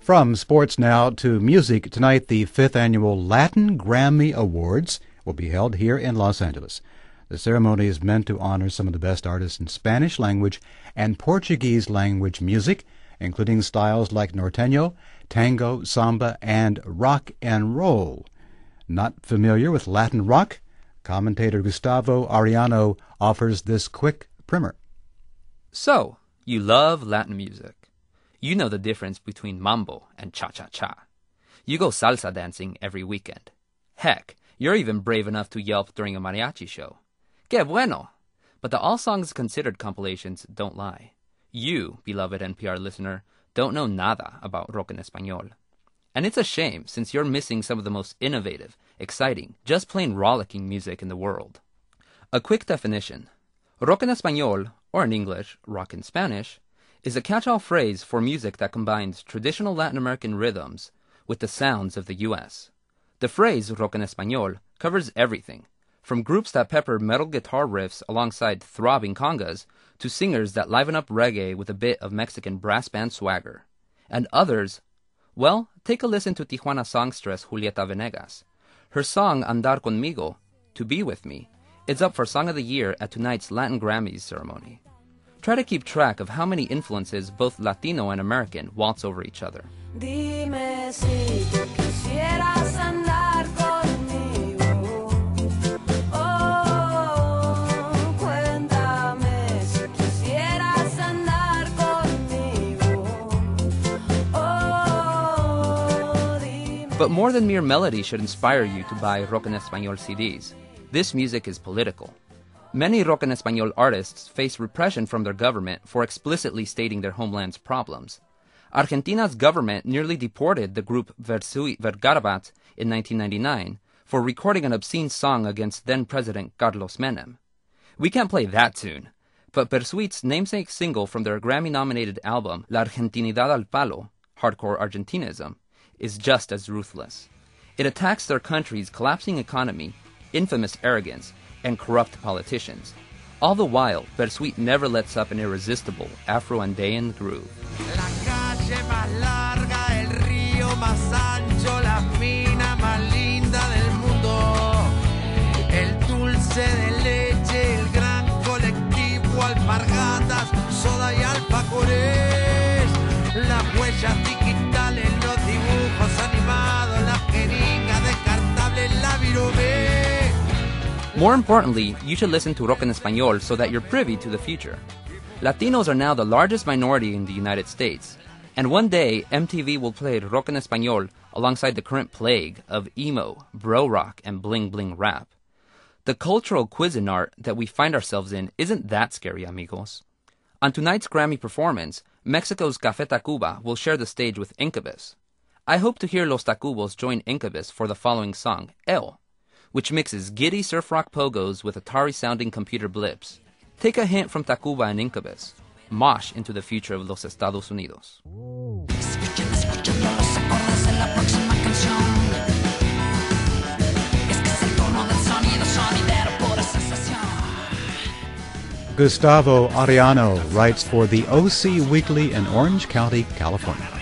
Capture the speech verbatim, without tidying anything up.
From sports now to music, tonight the fifth annual Latin Grammy Awards will be held here in Los Angeles. The ceremony is meant to honor some of the best artists in Spanish language and Portuguese language music, including styles like norteño, tango, samba, and rock and roll. Not familiar with Latin rock? Commentator Gustavo Arellano offers this quick primer. So, you love Latin music. You know the difference between mambo and cha-cha-cha. You go salsa dancing every weekend. Heck, you're even brave enough to yelp during a mariachi show. Que bueno! But the All Songs Considered compilations don't lie. You, beloved N P R listener, don't know nada about rock en español. And it's a shame, since you're missing some of the most innovative, exciting, just plain rollicking music in the world. A quick definition. Rock en español, or in English, rock in Spanish, is a catch-all phrase for music that combines traditional Latin American rhythms with the sounds of the U S. The phrase rock en español covers everything, from groups that pepper metal guitar riffs alongside throbbing congas to singers that liven up reggae with a bit of Mexican brass band swagger. And others, well, take a listen to Tijuana songstress Julieta Venegas. Her song Andar Conmigo, To Be With Me, is up for Song of the Year at tonight's Latin Grammys ceremony. Try to keep track of how many influences, both Latino and American, waltz over each other. Dime si tú quisieras andar conmigo. Oh, cuéntame si quisieras andar conmigo. Oh, dime. But more than mere melody should inspire you to buy Rock en Español C Ds. This music is political. Many rock en español artists face repression from their government for explicitly stating their homeland's problems. Argentina's government nearly deported the group Versuit Vergarabat in nineteen ninety-nine for recording an obscene song against then-President Carlos Menem. We can't play that tune, but Versuit's namesake single from their Grammy-nominated album La Argentinidad al Palo, Hardcore Argentinism, is just as ruthless. It attacks their country's collapsing economy, infamous arrogance, and corrupt politicians. All the while, Versuit never lets up an irresistible Afro-Andean groove. La calle más larga, el río más ancho, la mina más linda del mundo. El dulce de leche, el gran colectivo, alpargatas, soda y alfajores. Las huellas digitales, los dibujos animados, la jeringa descartable, la virome. More importantly, you should listen to Rock en Español so that you're privy to the future. Latinos are now the largest minority in the United States, and one day M T V will play Rock en Español alongside the current plague of emo, bro rock, and bling bling rap. The cultural Cuisinart that we find ourselves in isn't that scary, amigos. On tonight's Grammy performance, Mexico's Café Tacuba will share the stage with Incubus. I hope to hear Los Tacubos join Incubus for the following song, El, which mixes giddy surf rock pogos with Atari-sounding computer blips. Take a hint from Tacuba and Incubus. Mosh into the future of Los Estados Unidos. Gustavo Arellano writes for the O C Weekly in Orange County, California.